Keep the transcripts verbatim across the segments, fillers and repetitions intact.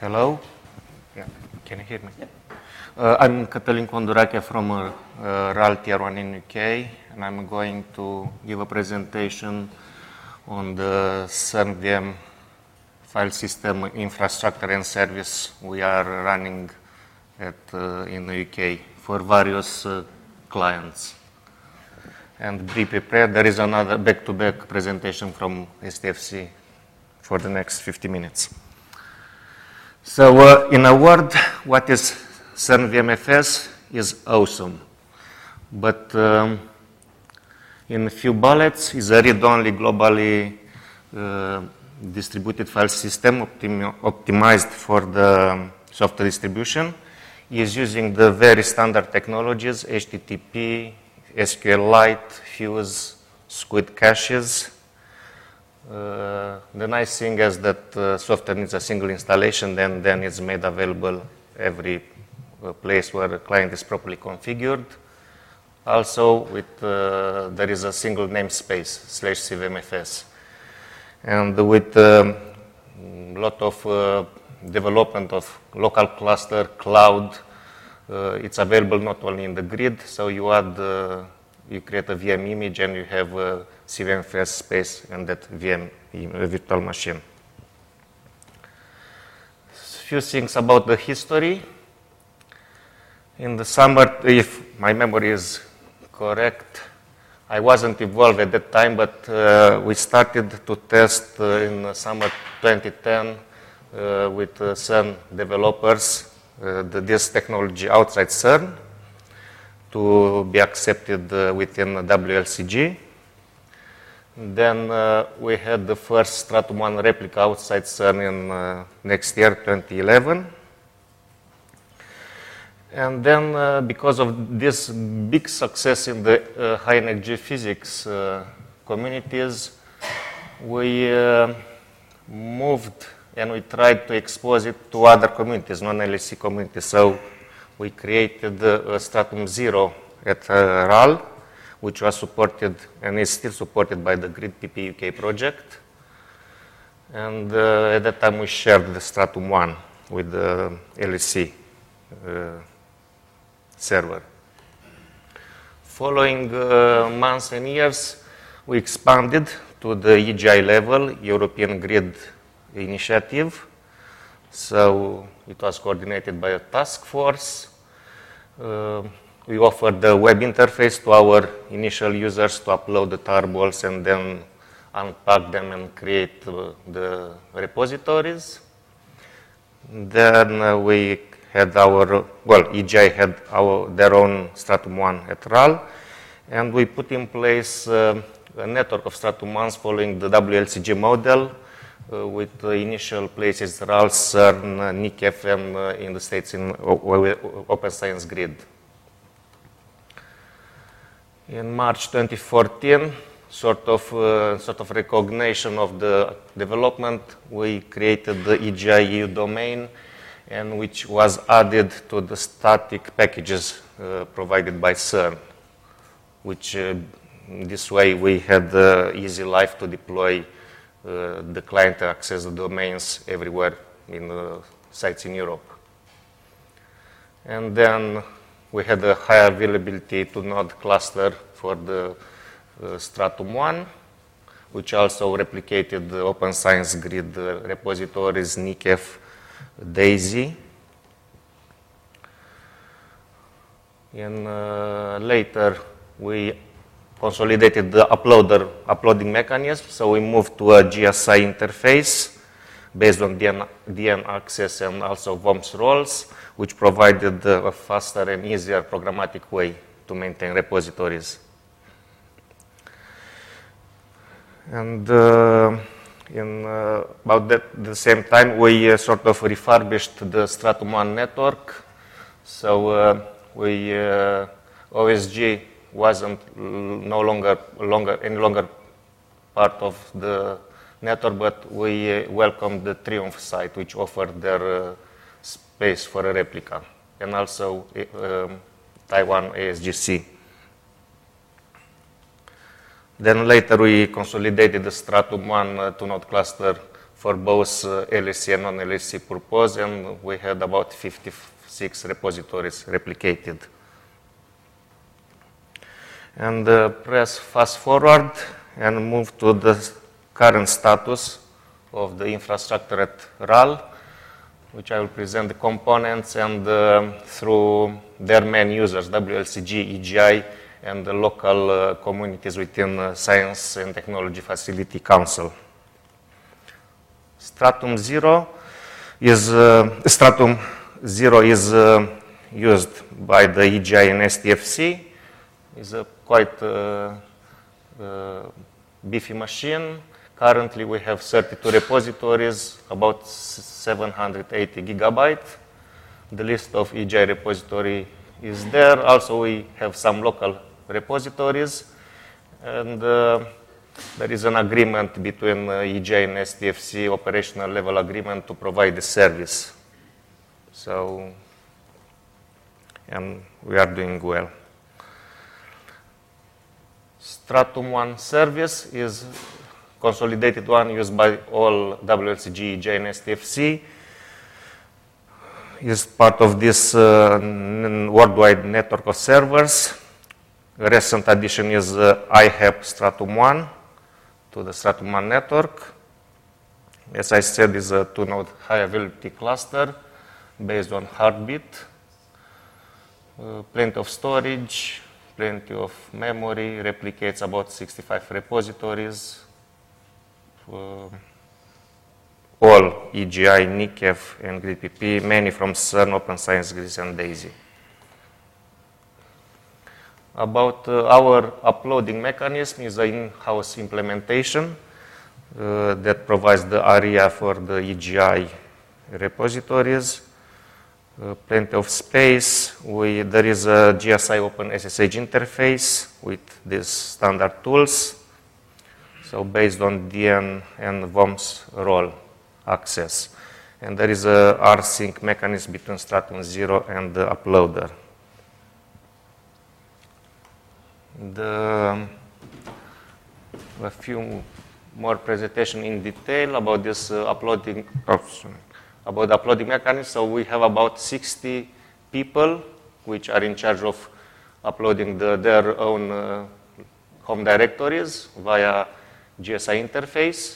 Hello. Yeah. Can you hear me? Yep. Uh, I'm Cătălin Condurache from uh, uh, RAL Tier one in U K, and I'm going to give a presentation on the CERN-V M file system infrastructure and service we are running at, uh, in the U K for various uh, clients. And be prepared, there is another back-to-back presentation from S T F C for the next fifty minutes. So uh, in a word, what is CERN-V M F S is awesome. But um, in a few bullets, is a read-only globally uh, distributed file system optim optimized for the software distribution. Is using the very standard technologies, H T T P, SQLite, Fuse, Squid caches. Uh, the nice thing is that uh, software needs a single installation, then, then it's made available every uh, place where the client is properly configured. Also, with, uh, there is a single namespace, slash C V M F S. And with a um, lot of uh, development of local cluster, cloud, uh, it's available not only in the grid, so you add, uh, you create a V M image and you have a C V M F S space and that V M virtual machine. A few things about the history. In the summer, if my memory is correct, I wasn't involved at that time, but uh, we started to test uh, in the summer twenty ten uh, with uh, CERN developers uh, the, this technology outside CERN to be accepted uh, within W L C G. Then uh, we had the first Stratum one replica outside CERN in uh, next year, twenty eleven. And then uh, because of this big success in the uh, high energy physics uh, communities, we uh, moved and we tried to expose it to other communities, non-L S C communities. So we created uh, Stratum zero at uh, RAL, which was supported and is still supported by the Grid P P U K project. And uh, at that time we shared the Stratum one with the L S C uh, server. Following uh, months and years, we expanded to the E G I level, European Grid Initiative. So it was coordinated by a task force. Uh, We offered the web interface to our initial users to upload the tarballs and then unpack them and create uh, the repositories. Then uh, we had our, well, E G I had our, their own Stratum one at RAL, and we put in place uh, a network of Stratum ones following the W L C G model uh, with the initial places RAL, CERN, uh, N I C F, and uh, in the States in Open Science Grid. In March twenty fourteen, sort of, uh, sort of recognition of the development, we created the E G I E U domain, and which was added to the static packages uh, provided by CERN, which uh, this way we had uh, easy life to deploy uh, the client access the domains everywhere in the sites in Europe. And then we had a high availability to node cluster for the uh, Stratum one, which also replicated the Open Science Grid uh, repositories, N I C F, DAISY. And uh, later, we consolidated the uploader uploading mechanism, so we moved to a G S I interface based on D N, D N access and also V O M S roles, which provided uh, a faster and easier programmatic way to maintain repositories. And uh, in uh, about that, the same time, we uh, sort of refurbished the Stratum one network. So uh, we uh, O S G wasn't no longer, longer any longer part of the network, but we uh, welcomed the Triumph site, which offered their uh, space for a replica, and also um, Taiwan A S G C. Then later we consolidated the Stratum one uh, two-node cluster for both uh, L S C and non-L S C purpose, and we had about fifty-six repositories replicated. And uh, press fast forward and move to the current status of the infrastructure at R A L, which I will present the components and uh, through their main users, W L C G, E G I, and the local uh, communities within uh, Science and Technology Facility Council. Stratum zero is, uh, Stratum zero is uh, used by the E G I and S T F C. It's a quite uh, uh, beefy machine. Currently, we have thirty-two repositories, about seven hundred eighty gigabytes. The list of E G I repository is there. Also, we have some local repositories. And uh, there is an agreement between uh, E G I and S T F C, operational level agreement to provide the service. So, and we are doing well. Stratum one service is consolidated one used by all W L C G, E G I, and S T F C. Is part of this uh, worldwide network of servers. A recent addition is uh, I HAP Stratum one to the Stratum one network. As I said, is a two-node high availability cluster based on Heartbeat. Uh, plenty of storage, plenty of memory, replicates about sixty-five repositories. Uh, all E G I, N I C E F, and Grid P P, many from CERN, Open Science, GRIS, and DAISY. About uh, our uploading mechanism is an in-house implementation uh, that provides the area for the E G I repositories. Uh, plenty of space. We, there is a G S I Open S S H interface with these standard tools. So based on D N and V O M S role access. And there is a rsync mechanism between Stratum zero and the uploader. The, a few more presentation in detail about this uh, uploading, oh, sorry, about the uploading mechanism. So we have about sixty people which are in charge of uploading the, their own uh, home directories via G S I interface.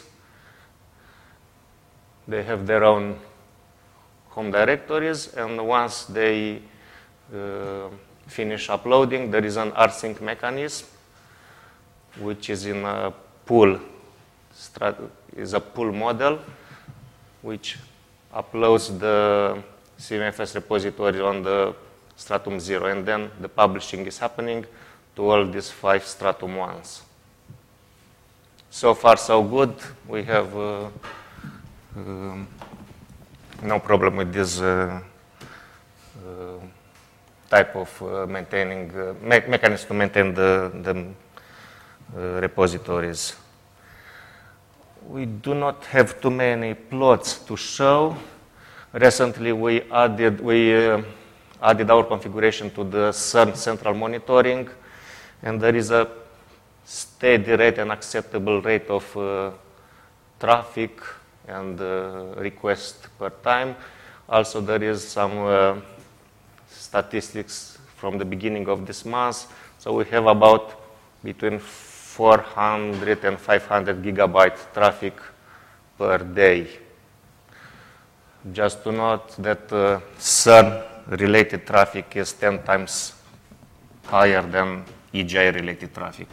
They have their own home directories, and once they uh, finish uploading, there is an rsync mechanism, which is in a pool, is a pool model, which uploads the C M F S repository on the Stratum zero, and then the publishing is happening to all these five Stratum ones. So far, so good. We have uh, um, no problem with this uh, uh, type of uh, maintaining uh, me mechanism to maintain the, the uh, repositories. We do not have too many plots to show. Recently, we added we uh, added our configuration to the CERN central monitoring, and there is a steady rate and acceptable rate of uh, traffic and uh, request per time. Also, there is some uh, statistics from the beginning of this month. So we have about between four hundred and five hundred gigabyte traffic per day. Just to note that uh, CERN-related traffic is ten times higher than E G I-related traffic.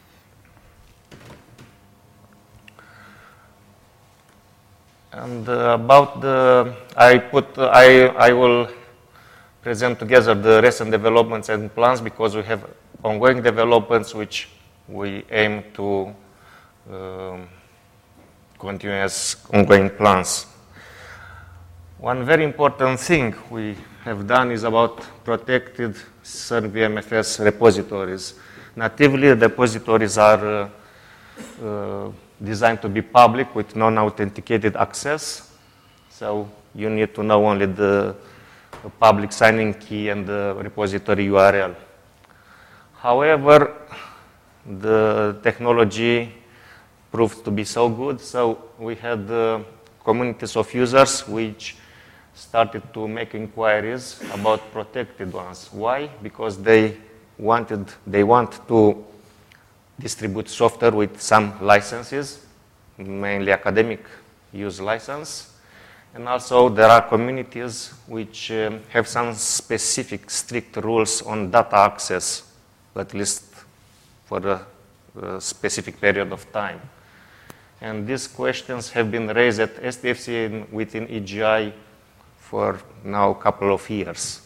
And uh, about the, I put, uh, I, I will present together the recent developments and plans because we have ongoing developments which we aim to um, continue as ongoing plans. One very important thing we have done is about protected CERN V M F S repositories. Natively, the repositories are uh, uh, designed to be public with non-authenticated access. So you need to know only the public signing key and the repository U R L. However, the technology proved to be so good, so we had uh, communities of users which started to make inquiries about protected ones. Why? Because they wanted, they want to distribute software with some licenses, mainly academic use license. And also there are communities which um, have some specific strict rules on data access, at least for a, a specific period of time. And these questions have been raised at S D F C and within E G I for now a couple of years.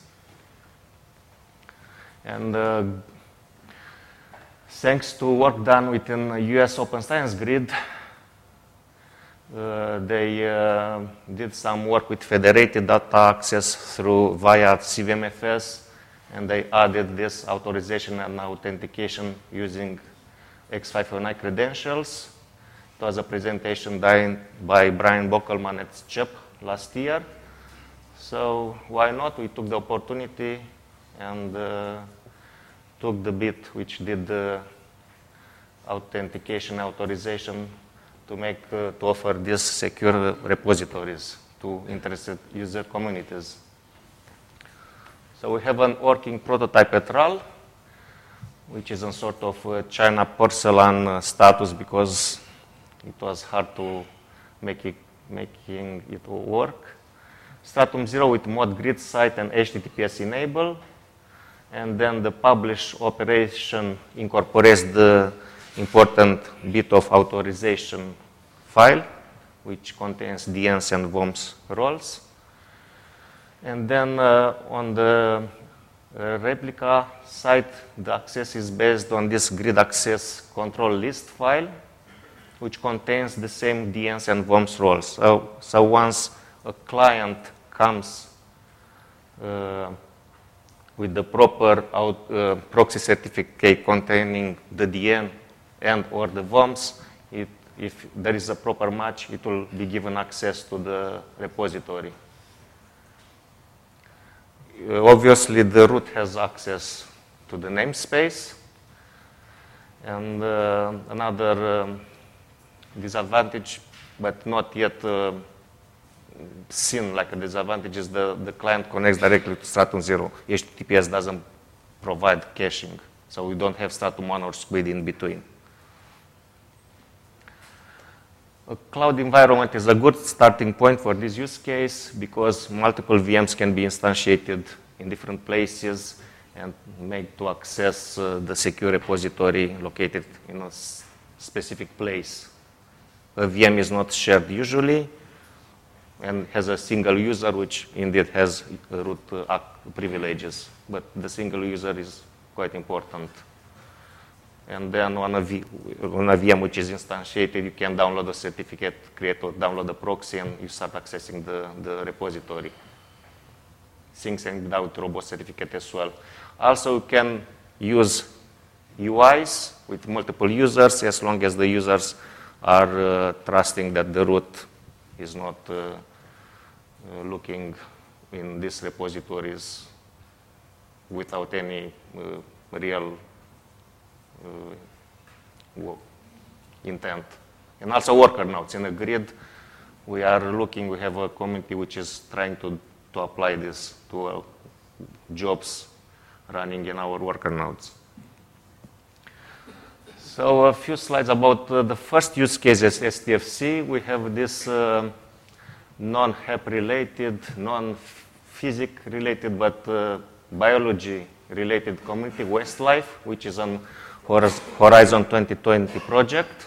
And uh, thanks to work done within U S Open Science Grid, uh, they uh, did some work with federated data access through via C V M F S, and they added this authorization and authentication using X five oh nine credentials. It was a presentation done by Brian Bockelman at C H E P last year. So why not? We took the opportunity and uh, took the bit which did the authentication authorization to make uh, to offer these secure repositories to interested user communities. So we have an working prototype at R A L, which is a sort of uh, China porcelain uh, status because it was hard to make it, making it work. Stratum zero with mod grid site and H T T P S enable. And then the publish operation incorporates the important bit of authorization file, which contains D Ns and V O M S roles. And then uh, on the uh, replica site, the access is based on this grid access control list file, which contains the same D Ns and V O M S roles. So, so once a client comes uh, with the proper out, uh, proxy certificate containing the D N and or the V O M S, it, if there is a proper match, it will be given access to the repository. Uh, obviously, the root has access to the namespace. And uh, another um, disadvantage, but not yet uh, seen like a disadvantage, is the, the client connects directly to Stratum zero. H T T P S doesn't provide caching, so we don't have Stratum one or Squid in between. A cloud environment is a good starting point for this use case because multiple V Ms can be instantiated in different places and made to access uh, the secure repository located in a specific place. A V M is not shared usually and has a single user, which indeed has root uh, privileges, but the single user is quite important. And then on a, v on a V M which is instantiated, you can download a certificate, create or download a proxy, and you start accessing the, the repository. Syncing without robot certificate as well. Also, you can use U Is with multiple users as long as the users are uh, trusting that the root is not uh, uh, looking in these repositories without any uh, real uh, intent. And also worker nodes. In a grid, we are looking, we have a community which is trying to, to apply this to uh, jobs running in our worker nodes. So a few slides about uh, the first use cases, S T F C. We have this uh, non-H E P related, non-physics related, but uh, biology related community, Westlife, which is an Horizon twenty twenty project.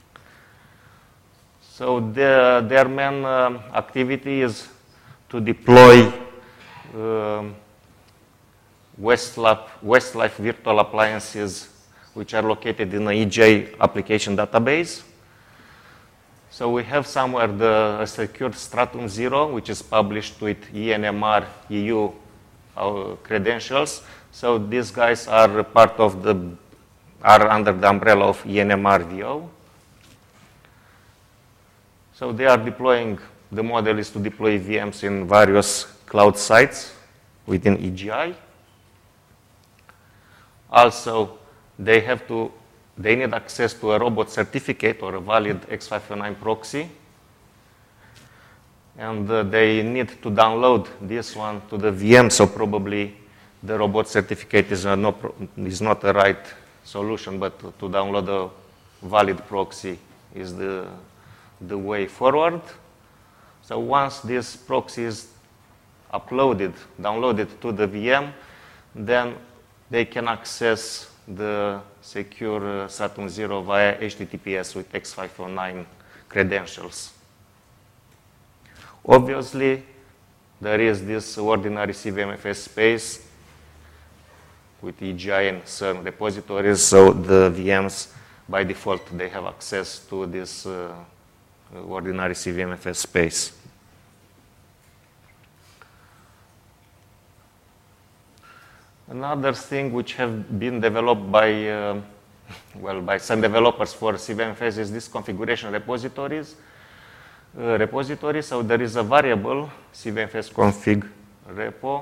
So the, their main um, activity is to deploy um, Westlife, Westlife virtual appliances which are located in a E J application database. So we have somewhere the a secured Stratum zero, which is published with E N M R E U uh, credentials. So these guys are part of the, are under the umbrella of E N M R V O. So they are deploying, the model is to deploy V Ms in various cloud sites within E G I. Also, they have to, they need access to a robot certificate or a valid X five oh nine proxy. and uh, they need to download this one to the V M, so probably the robot certificate is, uh, no pro is not the right solution, but to download a valid proxy is the, the way forward. So once this proxy is uploaded, downloaded to the V M, then they can access the secure uh, Stratum zero via H T T P S with X five oh nine credentials. Obviously, there is this ordinary C V M F S space with E G I and CERN repositories, so the V Ms, by default, they have access to this uh, ordinary C V M F S space. Another thing which have been developed by, uh, well, by some developers for C V M F S is this configuration repositories. Uh, repository, so there is a variable C V M F S config repo,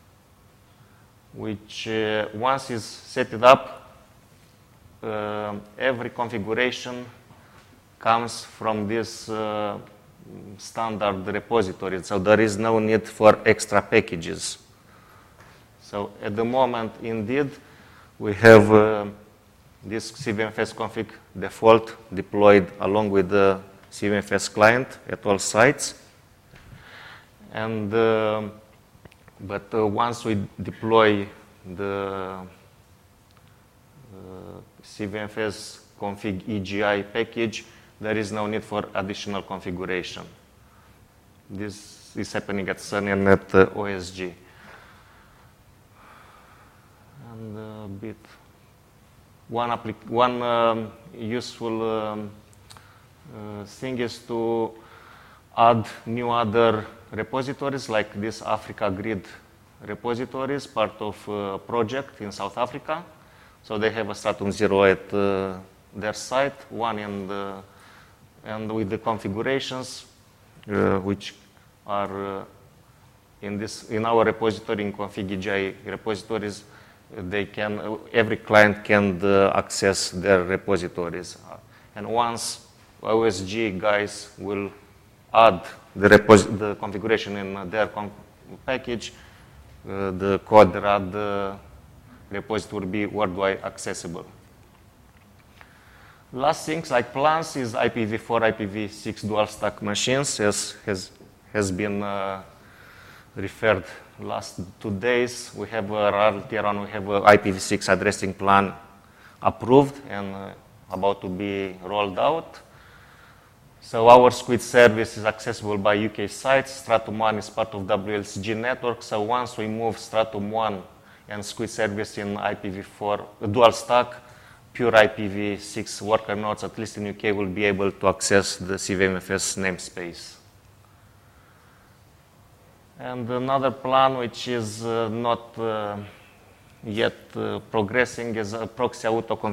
which uh, once is set it up, uh, every configuration comes from this uh, standard repository, so there is no need for extra packages. So at the moment, indeed, we have uh, this C V M F S config default deployed along with the C V M F S client at all sites. And, uh, but uh, once we deploy the uh, C V M F S config E G I package, there is no need for additional configuration. This is happening at CERN and at uh, O S G. And a bit, one, one um, useful um, uh, thing is to add new other repositories like this Africa Grid repositories, part of a project in South Africa. So they have a Stratum zero at uh, their site, one in the, and with the configurations uh, which are uh, in this in our repository in config E G I repositories. They can, every client can uh, access their repositories. And once O S G guys will add the, the configuration in their con package, uh, the code RAD uh, repository will be worldwide accessible. Last things like plans is I P v four, I P v six dual stack machines, as has, has been uh, referred last two days. We have a RAL tier one, we have a I P v six addressing plan approved and uh, about to be rolled out. So our Squid service is accessible by U K sites. Stratum one is part of W L C G network. So once we move Stratum one and Squid service in I P v four uh, dual stack, pure I P v six worker nodes, at least in U K, will be able to access the C V M F S namespace. And another plan which is uh, not uh, yet uh, progressing is a proxy auto